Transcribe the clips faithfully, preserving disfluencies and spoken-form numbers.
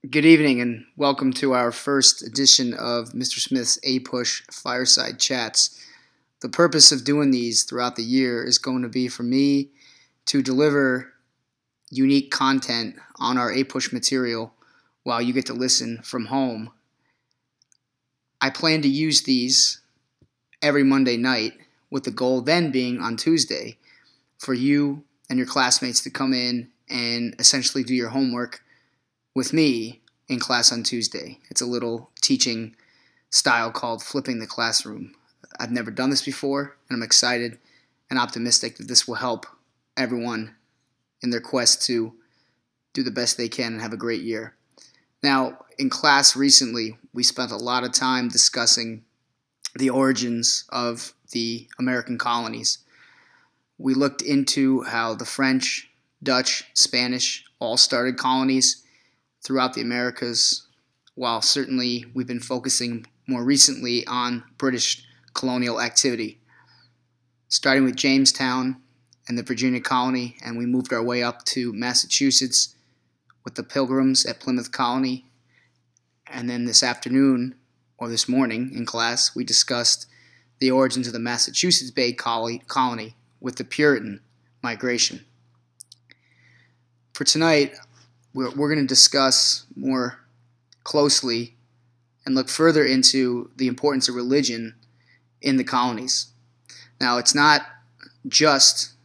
Good evening and welcome to our first edition of Mister Smith's A-Push Fireside Chats. The purpose of doing these throughout the year is going to be for me to deliver unique content on our A-Push material while you get to listen from home. I plan to use these every Monday night, with the goal then being on Tuesday for you and your classmates to come in and essentially do your homework with me in class on Tuesday. It's a little teaching style called flipping the classroom. I've never done this before, and I'm excited and optimistic that this will help everyone in their quest to do the best they can and have a great year. Now, in class recently, we spent a lot of time discussing the origins of the American colonies. We looked into how the French, Dutch, Spanish all started colonies throughout the Americas, while certainly we've been focusing more recently on British colonial activity, starting with Jamestown and the Virginia colony, and we moved our way up to Massachusetts with the Pilgrims at Plymouth Colony. And then this afternoon, or this morning in class, we discussed the origins of the Massachusetts Bay colony with the Puritan migration. For tonight, we're, we're going to discuss more closely and look further into the importance of religion in the colonies. Now, it's not just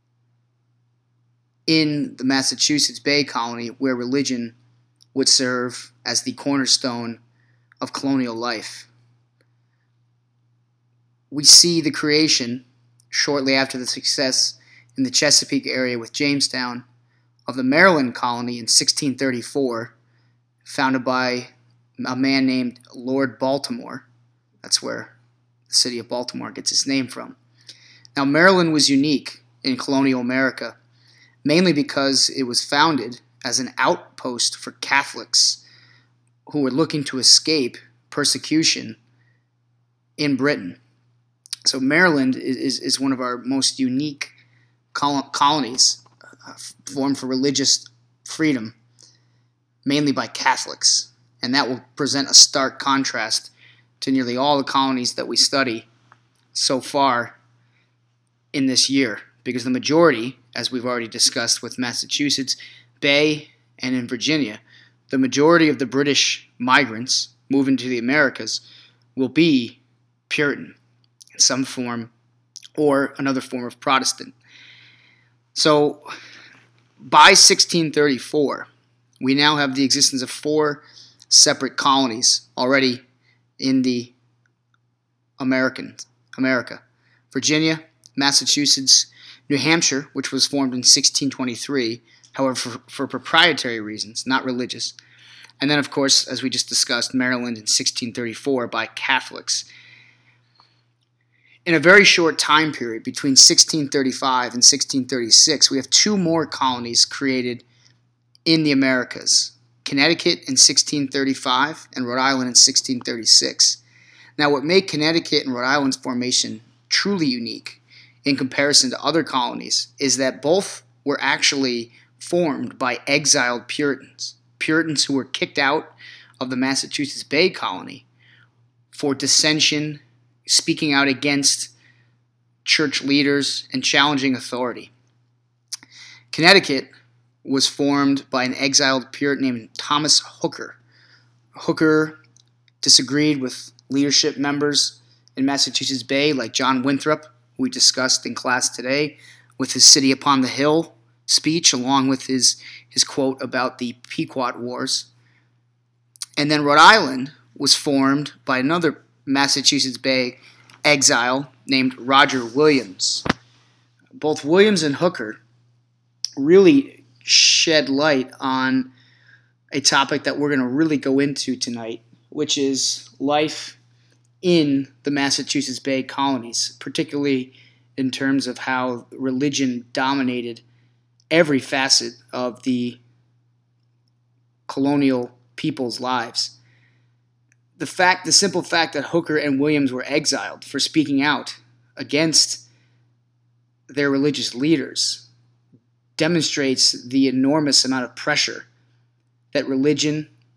in the Massachusetts Bay colony where religion would serve as the cornerstone of colonial life. We see the creation, shortly after the success in the Chesapeake area with Jamestown, of the Maryland colony in sixteen thirty-four, founded by a man named Lord Baltimore. That's where the city of Baltimore gets its name from. Now, Maryland was unique in colonial America, mainly because it was founded as an outpost for Catholics who were looking to escape persecution in Britain. So Maryland is, is one of our most unique col- colonies, uh, formed for religious freedom, mainly by Catholics. And that will present a stark contrast to nearly all the colonies that we study so far in this year, because the majority, as we've already discussed with Massachusetts Bay and in Virginia, the majority of the British migrants moving to the Americas will be Puritan in some form or another form of Protestant. So by sixteen thirty-four, we now have the existence of four separate colonies already in the American America. Virginia, Massachusetts, New Hampshire, which was formed in sixteen twenty-three, however, for, for proprietary reasons, not religious. And then, of course, as we just discussed, Maryland in sixteen thirty-four by Catholics. In a very short time period, between sixteen thirty-five and sixteen thirty-six, we have two more colonies created in the Americas. Connecticut in sixteen thirty-five and Rhode Island in sixteen thirty-six. Now, what made Connecticut and Rhode Island's formation truly unique in comparison to other colonies is that both were actually formed by exiled Puritans, Puritans who were kicked out of the Massachusetts Bay colony for dissension, speaking out against church leaders, and challenging authority. Connecticut was formed by an exiled Puritan named Thomas Hooker. Hooker disagreed with leadership members in Massachusetts Bay like John Winthrop, who we discussed in class today, with his City Upon the Hill speech, along with his, his quote about the Pequot Wars. And then Rhode Island was formed by another Massachusetts Bay exile named Roger Williams. Both Williams and Hooker really shed light on a topic that we're going to really go into tonight, which is life in the Massachusetts Bay colonies, particularly in terms of how religion dominated every facet of the colonial people's lives. The fact, the simple fact that Hooker and Williams were exiled for speaking out against their religious leaders demonstrates the enormous amount of pressure that religion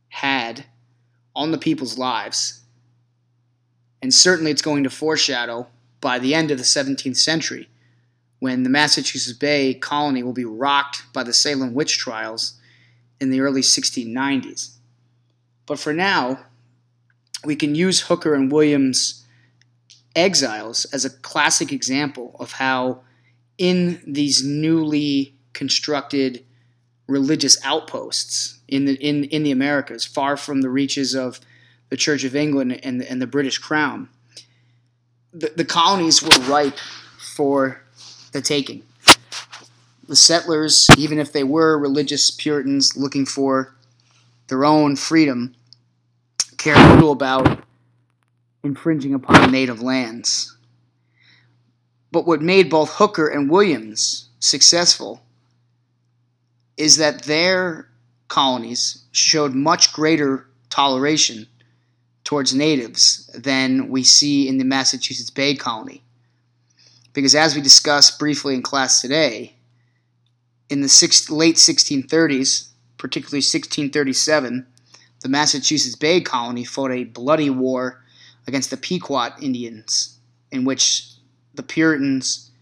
had on the people's lives. And certainly it's going to foreshadow by the end of the seventeenth century, when the Massachusetts Bay Colony will be rocked by the Salem witch trials in the early sixteen nineties. But for now, we can use Hooker and Williams' exiles as a classic example of how in these newly constructed religious outposts in the in, in the Americas, far from the reaches of the Church of England and the, and the British Crown, the, the colonies were ripe for the taking. The settlers, even if they were religious Puritans looking for their own freedom, cared little about infringing upon native lands. But what made both Hooker and Williams successful is that their colonies showed much greater toleration towards natives than we see in the Massachusetts Bay Colony. Because as we discussed briefly in class today, in the six, late sixteen thirties, particularly sixteen thirty-seven, the Massachusetts Bay Colony fought a bloody war against the Pequot Indians, in which the Puritans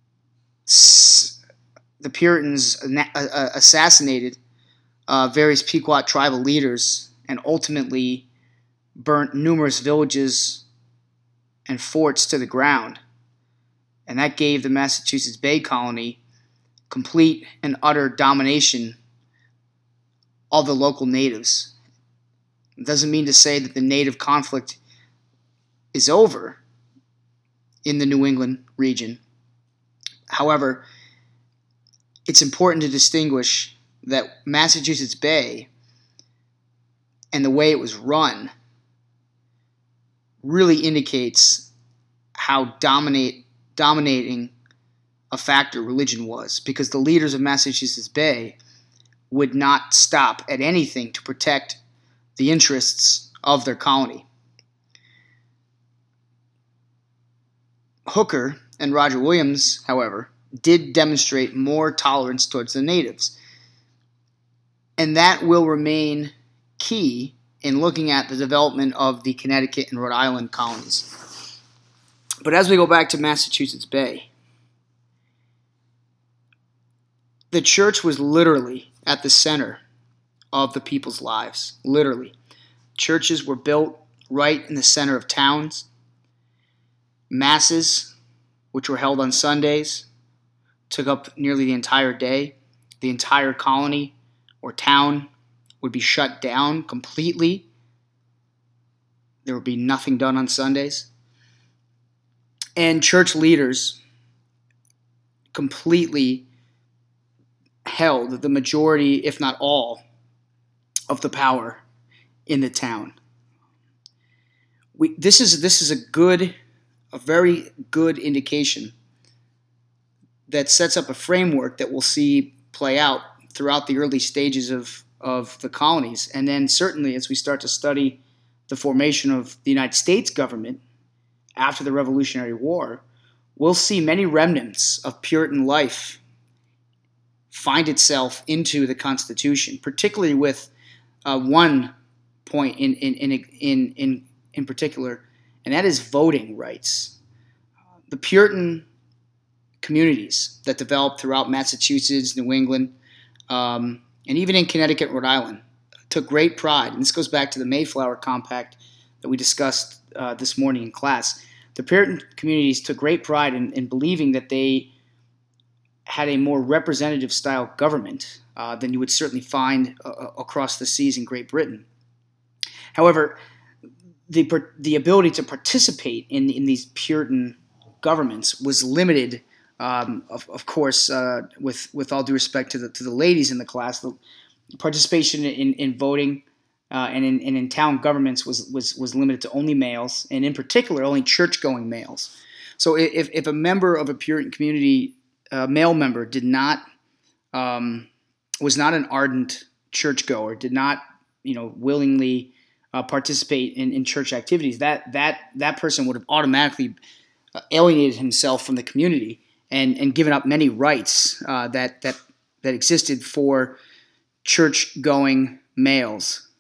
the Puritans assassinated uh, various Pequot tribal leaders and ultimately burnt numerous villages and forts to the ground. And that gave the Massachusetts Bay Colony complete and utter domination of the local natives. It doesn't mean to say that the native conflict is over in the New England region. However, it's important to distinguish that Massachusetts Bay and the way it was run really indicates how dominate, dominating a factor religion was, because the leaders of Massachusetts Bay would not stop at anything to protect the interests of their colony. Hooker and Roger Williams, however, did demonstrate more tolerance towards the natives. And that will remain key in looking at the development of the Connecticut and Rhode Island colonies. But as we go back to Massachusetts Bay, the church was literally at the center of the people's lives. Literally. Churches were built right in the center of towns. Masses, which were held on Sundays, took up nearly the entire day. The entire colony or town would be shut down completely. There would be nothing done on Sundays. And church leaders completely held the majority, if not all, of the power in the town. We, this is this is a good, a very good indication that sets up a framework that we'll see play out throughout the early stages of, of the colonies. And then certainly as we start to study the formation of the United States government after the Revolutionary War, we'll see many remnants of Puritan life find itself into the Constitution, particularly with uh, one point in in, in in in in particular, and that is voting rights. The Puritan communities that developed throughout Massachusetts, New England, um, and even in Connecticut, Rhode Island, took great pride, and this goes back to the Mayflower Compact that we discussed uh, this morning in class. The Puritan communities took great pride in, in believing that they had a more representative style government uh, than you would certainly find uh, across the seas in Great Britain. However, the the ability to participate in in these Puritan governments was limited. Um, of, of course, uh, with with all due respect to the to the ladies in the class, the participation in, in voting uh, and in and in town governments was, was was limited to only males, and in particular, only church-going males. So, if if a member of a Puritan community, a male member, did not um, was not an ardent churchgoer, did not you know willingly uh, participate in, in church activities, that that that person would have automatically alienated himself from the community and, and given up many rights uh, that that that existed for church-going males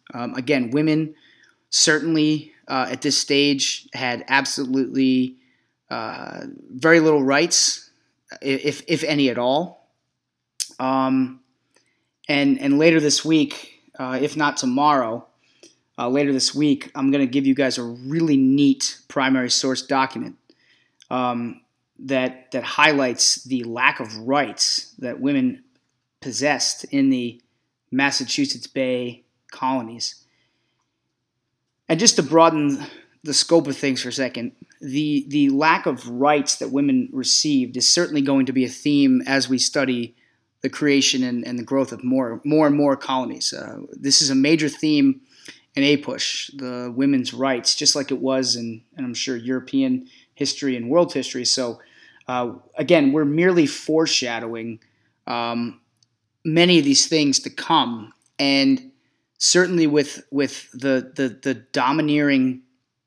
Um, again, women certainly uh, at this stage had absolutely uh, very little rights, if if any at all. Um, and and later this week, uh, if not tomorrow, uh, later this week, I'm going to give you guys a really neat primary source document um, that that highlights the lack of rights that women possessed in the Massachusetts Bay colonies. And just to broaden the scope of things for a second, the the lack of rights that women received is certainly going to be a theme as we study the creation and, and the growth of more more and more colonies. Uh, this is a major theme in APUSH, the women's rights, just like it was in, and I'm sure, European history and world history. So uh, again, we're merely foreshadowing um, many of these things to come, and certainly with with the the, the domineering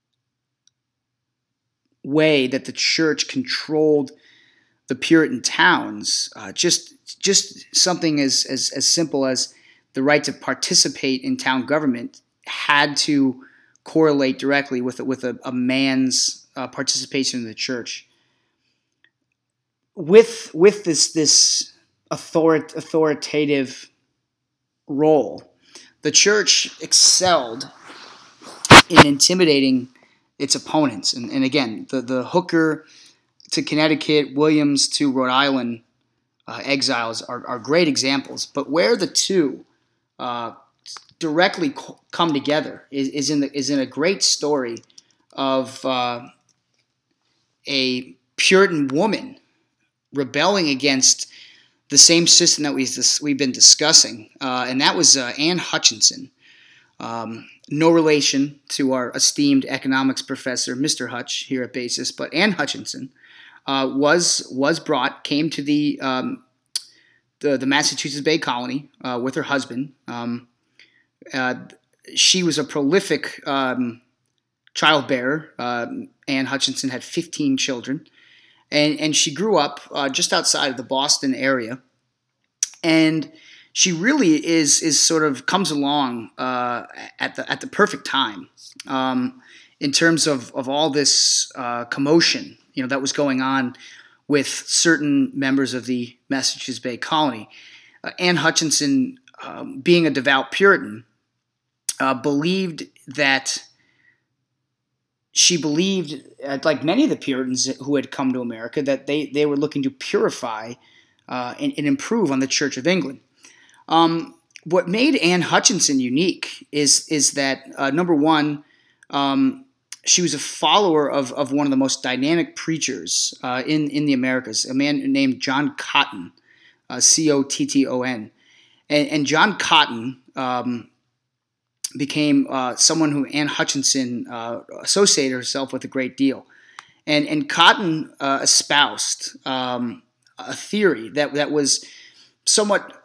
way that the church controlled the Puritan towns, uh, just just something as, as as simple as the right to participate in town government had to correlate directly with with a, a man's uh, participation in the church. With with this this author- authoritative role, the church excelled in intimidating its opponents. And, and again, the, the Hooker to Connecticut, Williams to Rhode Island uh, exiles are, are great examples. But where the two uh, directly co- come together is, is in the, is in a great story of uh, a Puritan woman rebelling against the same system that we, we've been discussing, uh, and that was uh, Anne Hutchinson. Um, no relation to our esteemed economics professor, Mister Hutch, here at Basis, but Anne Hutchinson uh, was was brought, came to the um, the, the Massachusetts Bay Colony uh, with her husband. Um, uh, she was a prolific um, childbearer. Uh, Anne Hutchinson had fifteen children. And, and she grew up uh, just outside of the Boston area, and she really is is sort of comes along uh, at the at the perfect time um, in terms of, of all this uh, commotion, you know, that was going on with certain members of the Massachusetts Bay Colony. Uh, Anne Hutchinson, um, being a devout Puritan, uh, believed that. She believed, like many of the Puritans who had come to America, that they, they were looking to purify uh, and, and improve on the Church of England. Um, what made Anne Hutchinson unique is is that, uh, number one, um, she was a follower of, of one of the most dynamic preachers uh, in, in the Americas, a man named John Cotton, uh, C O T T O N. And, and John Cotton um, became uh, someone who Anne Hutchinson uh, associated herself with a great deal. And and Cotton uh, espoused um, a theory that, that was somewhat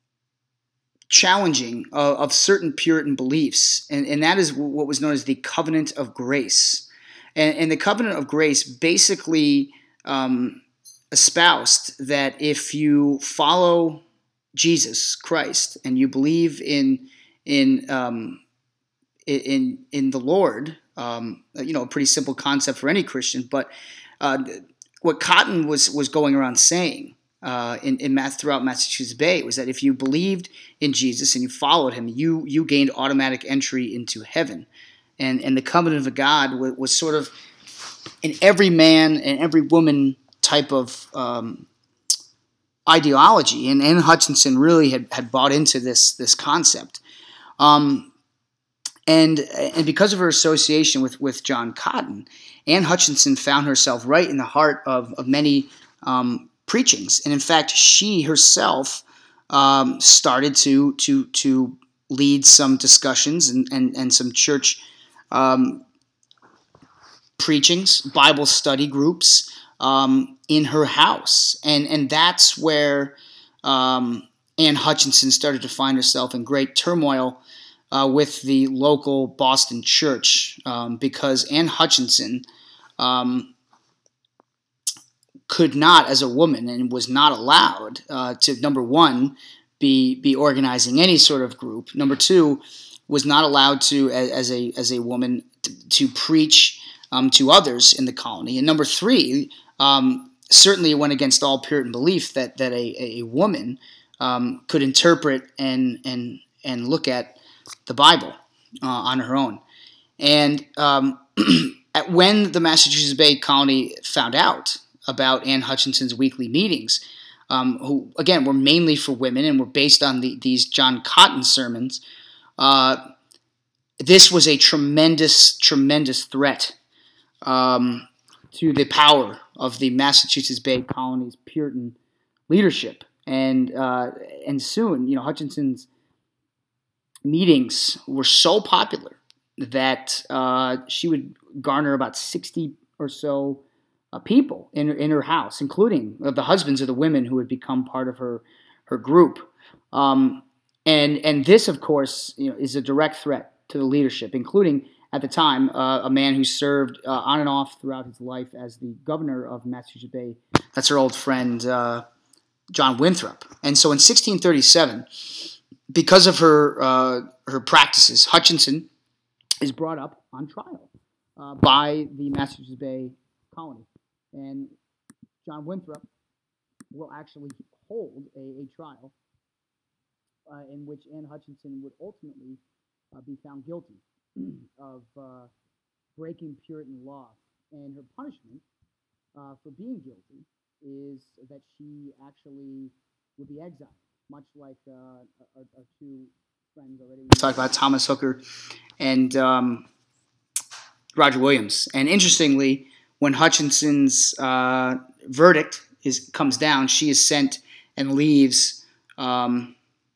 challenging of, of certain Puritan beliefs, and, and that is what was known as the Covenant of Grace. And, and the Covenant of Grace basically um, espoused that if you follow Jesus Christ and you believe in in um, in in the Lord, um, you know, a pretty simple concept for any Christian. But uh, what Cotton was was going around saying uh, in in math throughout Massachusetts Bay was that if you believed in Jesus and you followed him, you you gained automatic entry into heaven, and and the covenant of God was, was sort of an every man and every woman type of um, ideology, and Anne Hutchinson really had, had bought into this this concept. Um, and and because of her association with, with John Cotton, Anne Hutchinson found herself right in the heart of, of many um, preachings. And in fact, she herself um, started to to to lead some discussions and, and, and some church um, preachings, Bible study groups um, in her house. And, and that's where um, Anne Hutchinson started to find herself in great turmoil Uh, with the local Boston church, um, because Anne Hutchinson um, could not, as a woman, and was not allowed uh, to, number one, be be organizing any sort of group. Number two, was not allowed to, as, as a as a woman, to, to preach um, to others in the colony. And number three, um, certainly it went against all Puritan belief that that a, a woman um, could interpret and and and look at the Bible uh, on her own. And um, at, when the Massachusetts Bay Colony found out about Anne Hutchinson's weekly meetings, um, who, again, were mainly for women and were based on the, these John Cotton sermons, uh, this was a tremendous, tremendous threat um, to the power of the Massachusetts Bay Colony's Puritan leadership. And uh, and soon, you know, Hutchinson's meetings were so popular that uh, she would garner about sixty or so uh, people in, in her house, including uh, the husbands of the women who had become part of her her group. Um, and and this, of course, you know, is a direct threat to the leadership, including at the time uh, a man who served uh, on and off throughout his life as the governor of Massachusetts Bay. That's her old friend uh, John Winthrop. And so in sixteen thirty-seven, because of her uh, her practices, Hutchinson is brought up on trial uh, by the Massachusetts Bay Colony. And John Winthrop will actually hold a, a trial uh, in which Anne Hutchinson would ultimately uh, be found guilty of uh, breaking Puritan law. And her punishment uh, for being guilty is that she actually would be exiled, much like uh, our, our two friends already. We talked about Thomas Hooker and um, Roger Williams. And interestingly, when Hutchinson's uh, verdict is comes down, she is sent and leaves um,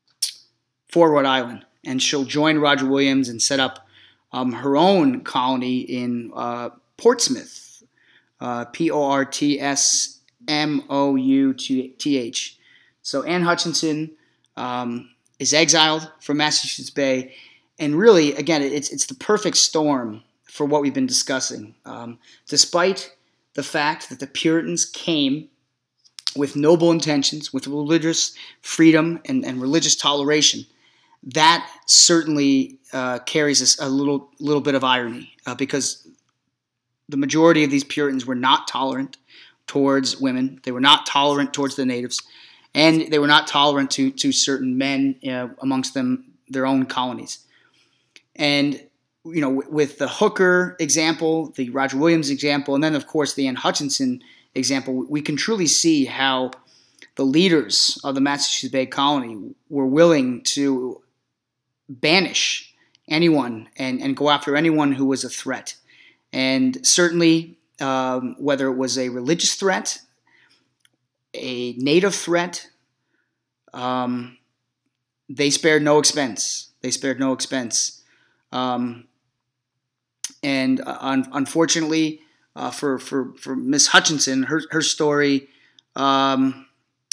for Rhode Island. And she'll join Roger Williams and set up um, her own colony in uh, Portsmouth, uh, P O R T S M O U T H. So Anne Hutchinson um, is exiled from Massachusetts Bay, and really, again, it's it's the perfect storm for what we've been discussing. Um, despite the fact that the Puritans came with noble intentions, with religious freedom and, and religious toleration, that certainly uh, carries us a little little bit of irony uh, because the majority of these Puritans were not tolerant towards women. They were not tolerant towards the natives. And they were not tolerant to, to certain men, uh, amongst them their own colonies. And, you know, with the Hooker example, the Roger Williams example, and then, of course, the Anne Hutchinson example, we can truly see how the leaders of the Massachusetts Bay Colony were willing to banish anyone and, and go after anyone who was a threat. And certainly, um, whether it was a religious threat, a native threat, um, they spared no expense. They spared no expense. Um, and uh, un- unfortunately, uh, for for for Miss Hutchinson, her her story um,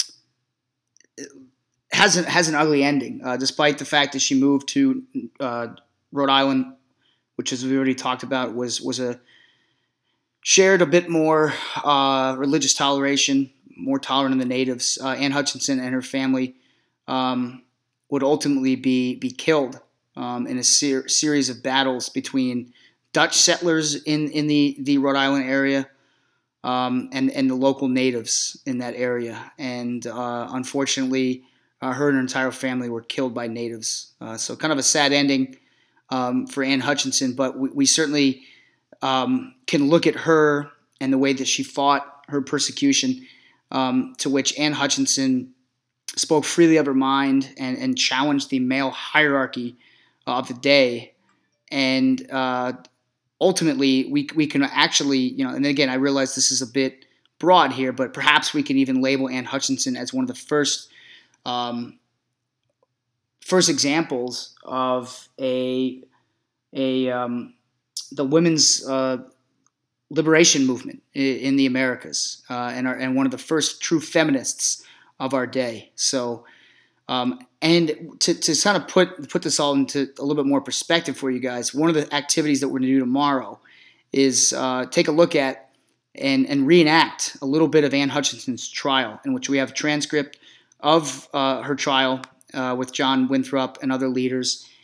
has an, has an ugly ending. Uh, despite the fact that she moved to uh, Rhode Island, which, as we already talked about, was was a shared a bit more uh, religious toleration, more tolerant than the natives. Uh, Anne Hutchinson and her family um, would ultimately be be killed um, in a ser- series of battles between Dutch settlers in, in the, the Rhode Island area um, and, and the local natives in that area. And uh, unfortunately, uh, her and her entire family were killed by natives. Uh, so kind of a sad ending um, for Anne Hutchinson, but we, we certainly um, can look at her and the way that she fought her persecution, um, to which Anne Hutchinson spoke freely of her mind and, and challenged the male hierarchy of the day. And uh, ultimately, we we can actually, you know, and again, I realize this is a bit broad here, but perhaps we can even label Anne Hutchinson as one of the first um, first examples of a a um, the women's uh, liberation movement in the Americas, uh, and are, and one of the first true feminists of our day. So, um, and to, to kind of put put this all into a little bit more perspective for you guys, one of the activities that we're going to do tomorrow is uh, take a look at and, and reenact a little bit of Anne Hutchinson's trial, in which we have a transcript of uh, her trial uh, with John Winthrop and other leaders.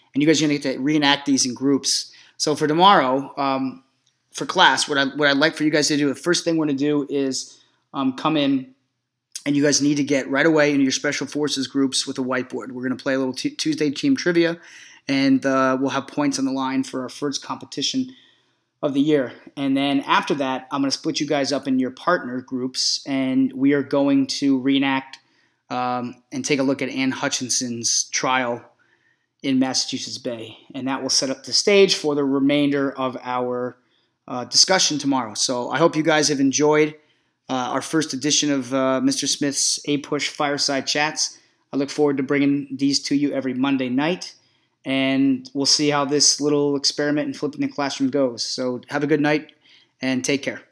and you guys are going to get to reenact these in groups. So for tomorrow, um, for class, what I what I'd like for you guys to do, the first thing we're going to do is um, come in, and you guys need to get right away into your special forces groups with a whiteboard. We're going to play a little t- Tuesday team trivia, and uh, we'll have points on the line for our first competition of the year. And then after that, I'm going to split you guys up in your partner groups, and we are going to reenact um, and take a look at Anne Hutchinson's trial in Massachusetts Bay. And that will set up the stage for the remainder of our uh, discussion tomorrow. So I hope you guys have enjoyed uh, our first edition of uh, Mister Smith's A-Push Fireside Chats. I look forward to bringing these to you every Monday night. And we'll see how this little experiment in flipping the classroom goes. So have a good night and take care.